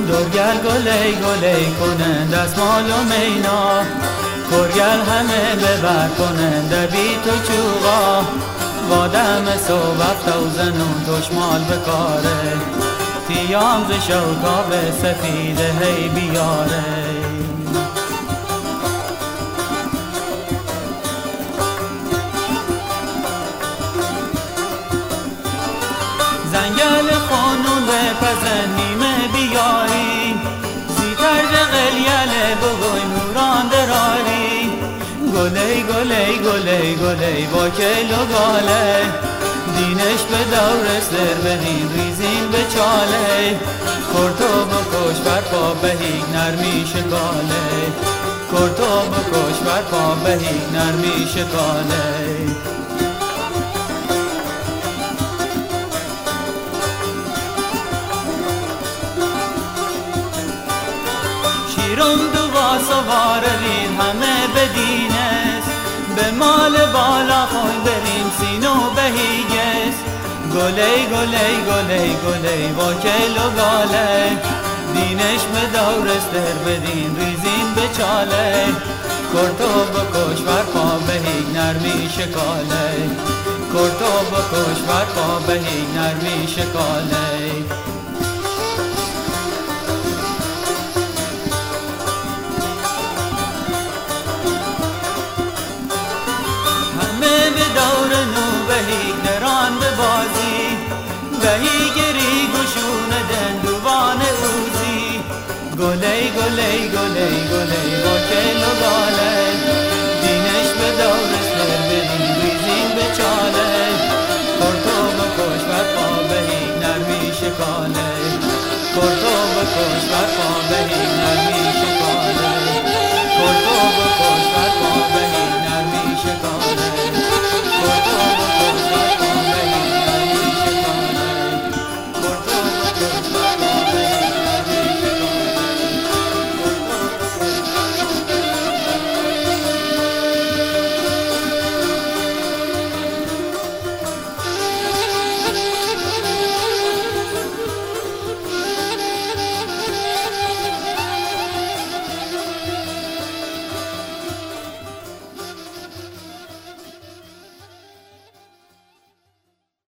دورگل گلی گلی کنن دستمال و مینا، کرگل همه ببر کنن دبیت و چوغا، وادم صبح افتوزن و دشمال بکاره، تیام ز شوکاب سفیده هی بیاره. زنگل خانون بپزن نیمه بیاری، زیتر قلیل بگوی نوران دراری، گلی گلی گلی گلی با کل و گاله، دینش به دور سر بهین ریزین به چاله، کرتو بکش بر پا بهی نرمی شکاله، کرتو بکش بر پا بهی نرمی شکاله. شیرم دو سوارلین همه بدینست، به مال بالا خوی بریم سینو بهیگس، گلی گلی گلی گلی با کل و گاله، دینش به دورستر بدین ریزین به چاله، کرتو بکش بر پا بهی نرمی شکاله، کرتو بکش بر پا بهی نرمی شکاله. به دور نو بهی دران به بازی، بهی گری گشون دندوان اوزی، گلی گلی گلی گلی با کل و گاله، دینش به دور سر بدین ریزین به چاله، کرتو بکش بر پا بهی نرمی شکاله، کرتو بکش بر پا بهی